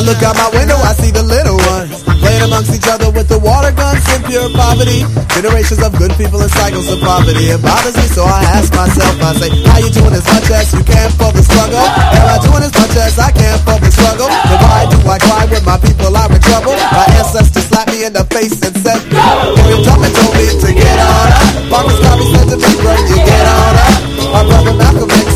look out my window, I see the little ones playing amongst each other with the water guns in pure poverty. Generations of good people in cycles of poverty. It bothers me, so I ask myself, I say, how you doing as much as you can for the struggle? Am I doing as much as I can for the struggle? Then why do I cry when my people are in trouble? My ancestors slapped me in the face and said, go! Your dumb and told me to get on up. Marcus Garvey said to me, bro, you get